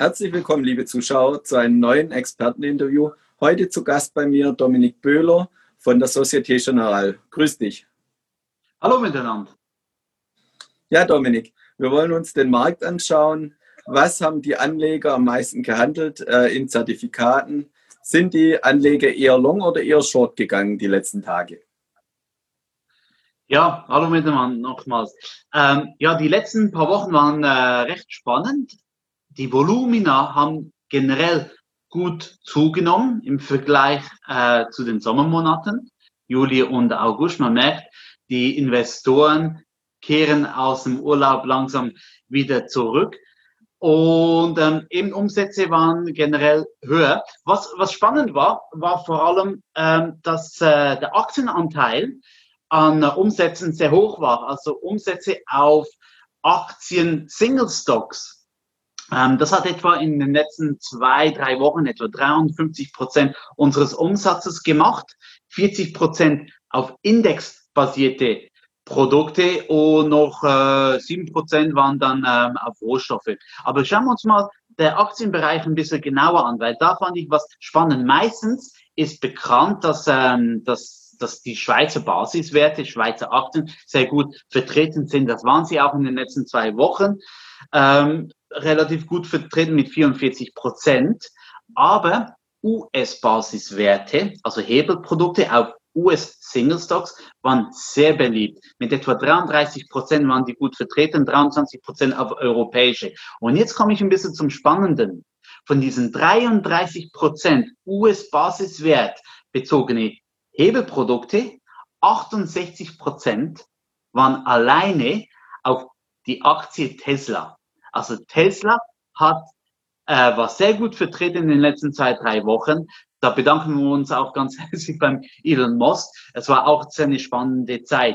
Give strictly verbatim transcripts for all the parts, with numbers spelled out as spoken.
Herzlich willkommen, liebe Zuschauer, zu einem neuen Experteninterview. Heute zu Gast bei mir Dominik Böhler von der Société Générale. Grüß dich. Hallo miteinander. Ja, Dominik, wir wollen uns den Markt anschauen. Was haben die Anleger am meisten gehandelt äh, in Zertifikaten? Sind die Anleger eher long oder eher short gegangen die letzten Tage? Ja, hallo miteinander nochmals. Ähm, ja, die letzten paar Wochen waren äh, recht spannend. Die Volumina haben generell gut zugenommen im Vergleich äh, zu den Sommermonaten, Juli und August. Man merkt, die Investoren kehren aus dem Urlaub langsam wieder zurück. Und ähm, eben Umsätze waren generell höher. Was, was spannend war, war vor allem, ähm, dass äh, der Aktienanteil an äh, Umsätzen sehr hoch war. Also Umsätze auf Aktien Single Stocks. Ähm, das hat etwa in den letzten zwei, drei Wochen etwa dreiundfünfzig Prozent unseres Umsatzes gemacht, vierzig Prozent auf indexbasierte Produkte und noch äh, sieben Prozent waren dann ähm, auf Rohstoffe. Aber schauen wir uns mal der Aktienbereich ein bisschen genauer an, weil da fand ich was spannend. Meistens ist bekannt, dass, ähm, dass, dass die Schweizer Basiswerte, Schweizer Aktien sehr gut vertreten sind. Das waren sie auch in den letzten zwei Wochen. Ähm, relativ gut vertreten mit vierundvierzig Prozent. Aber U S-Basiswerte, also Hebelprodukte auf U S-Single Stocks, waren sehr beliebt. Mit etwa dreiunddreißig Prozent waren die gut vertreten, dreiundzwanzig Prozent auf europäische. Und jetzt komme ich ein bisschen zum Spannenden. Von diesen dreiunddreißig Prozent U S-Basiswert bezogene Hebelprodukte, achtundsechzig Prozent waren alleine auf die Aktie Tesla. Also Tesla hat äh, war sehr gut vertreten in den letzten zwei, drei Wochen. Da bedanken wir uns auch ganz herzlich beim Elon Musk. Es war auch eine spannende Zeit.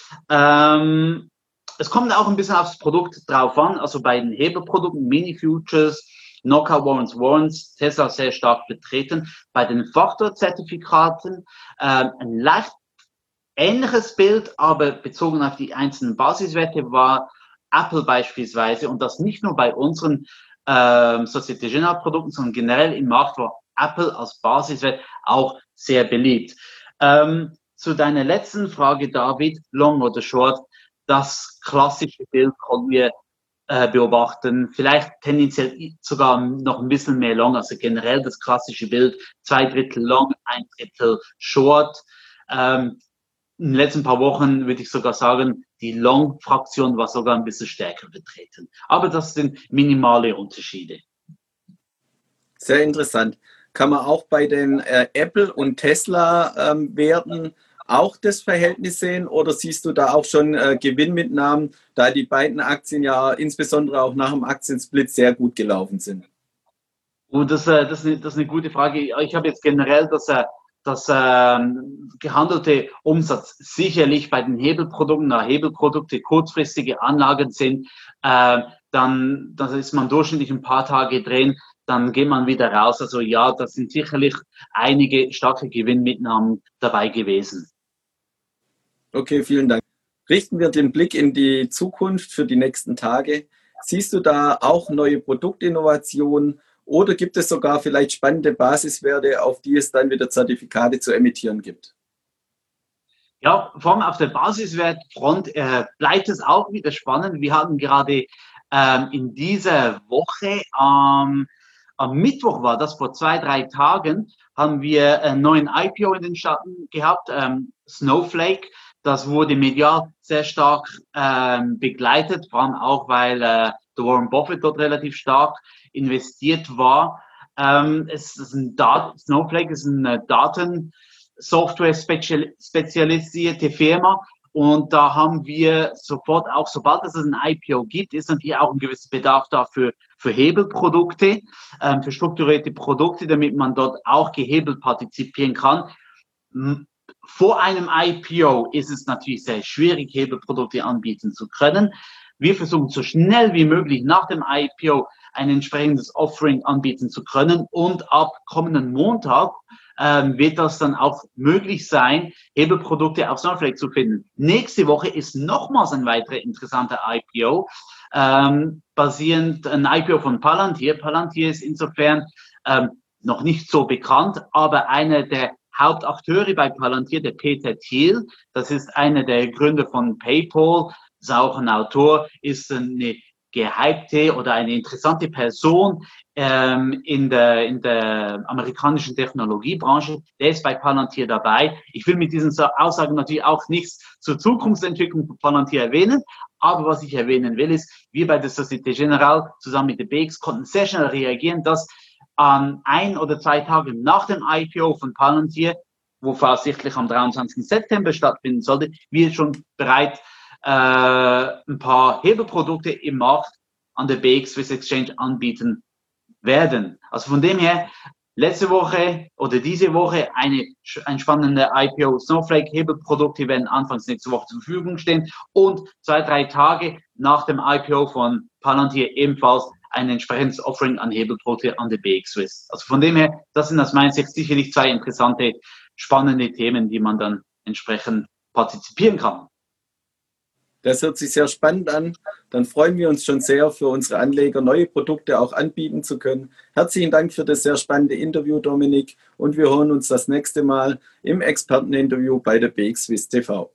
Ähm, es kommt auch ein bisschen aufs Produkt drauf an. Also bei den Hebelprodukten, Mini-Futures, Knockout Warrants, Warrants, Tesla sehr stark vertreten. Bei den Faktorzertifikaten äh, ein leicht ähnliches Bild, aber bezogen auf die einzelnen Basiswerte war Apple beispielsweise, und das nicht nur bei unseren ähm, Société Générale Produkten, sondern generell im Markt war Apple als Basiswert auch sehr beliebt. Ähm, zu deiner letzten Frage, David, Long oder Short, das klassische Bild konnten wir äh, beobachten, vielleicht tendenziell sogar noch ein bisschen mehr Long, also generell das klassische Bild, zwei Drittel Long, ein Drittel Short. Ähm, in den letzten paar Wochen würde ich sogar sagen, die Long-Fraktion war sogar ein bisschen stärker vertreten. Aber das sind minimale Unterschiede. Sehr interessant. Kann man auch bei den äh, Apple- und Tesla-Werten ähm, auch das Verhältnis sehen oder siehst du da auch schon äh, Gewinnmitnahmen, da die beiden Aktien ja insbesondere auch nach dem Aktiensplit sehr gut gelaufen sind? Und das, äh, das, ist eine, das ist eine gute Frage. Ich habe jetzt generell das, äh, das ähm, gehandelte Umsatz sicherlich bei den Hebelprodukten, da Hebelprodukte kurzfristige Anlagen sind, äh, dann, dann ist man durchschnittlich ein paar Tage drin, dann geht man wieder raus. Also ja, da sind sicherlich einige starke Gewinnmitnahmen dabei gewesen. Okay, vielen Dank. Richten wir den Blick in die Zukunft für die nächsten Tage. Siehst du da auch neue Produktinnovationen oder gibt es sogar vielleicht spannende Basiswerte, auf die es dann wieder Zertifikate zu emittieren gibt? Ja, vor allem auf der Basiswertfront äh, bleibt es auch wieder spannend. Wir hatten gerade ähm, in dieser Woche, ähm, am Mittwoch war das, vor zwei, drei Tagen, haben wir einen neuen I P O in den Staaten gehabt, ähm, Snowflake. Das wurde medial sehr stark ähm, begleitet, vor allem auch, weil äh, der Warren Buffett dort relativ stark investiert war. Ähm, es ist ein Dat Snowflake ist eine Daten Software spezialisierte Firma. Und da haben wir sofort, auch sobald es ein I P O gibt, ist natürlich auch ein gewisser Bedarf dafür für Hebelprodukte, ähm, für strukturierte Produkte, damit man dort auch gehebelt partizipieren kann. Vor einem I P O ist es natürlich sehr schwierig, Hebelprodukte anbieten zu können. Wir versuchen so schnell wie möglich nach dem I P O ein entsprechendes Offering anbieten zu können. Und ab kommenden Montag ähm, wird das dann auch möglich sein, Hebelprodukte auf Snowflake zu finden. Nächste Woche ist nochmals ein weiterer interessanter I P O. ähm, basierend ein I P O von Palantir. Palantir ist insofern ähm, noch nicht so bekannt, aber einer der Hauptakteure bei Palantir, der Peter Thiel, das ist einer der Gründer von PayPal, ist auch ein Autor, ist eine gehypte oder eine interessante Person ähm, in, der, in der amerikanischen Technologiebranche. Der ist bei Palantir dabei. Ich will mit diesen Aussagen natürlich auch nichts zur Zukunftsentwicklung von Palantir erwähnen, aber was ich erwähnen will, ist, wir bei der Société Générale zusammen mit der B X konnten sehr schnell reagieren, dass an ein oder zwei Tage nach dem I P O von Palantir, wo voraussichtlich am dreiundzwanzigsten September stattfinden sollte, wir schon bereit äh, ein paar Hebelprodukte im Markt an der B X Swiss Exchange anbieten werden. Also von dem her, letzte Woche oder diese Woche eine, ein spannender I P O Snowflake Hebelprodukte werden anfangs nächste Woche zur Verfügung stehen und zwei, drei Tage nach dem I P O von Palantir ebenfalls ein entsprechendes Offering an Hebelprodukte an der B X Swiss. Also von dem her, das sind aus meiner Sicht sicherlich zwei interessante, spannende Themen, die man dann entsprechend partizipieren kann. Das hört sich sehr spannend an. Dann freuen wir uns schon sehr, für unsere Anleger neue Produkte auch anbieten zu können. Herzlichen Dank für das sehr spannende Interview, Dominik. Und wir hören uns das nächste Mal im Experteninterview bei der B X Swiss T V.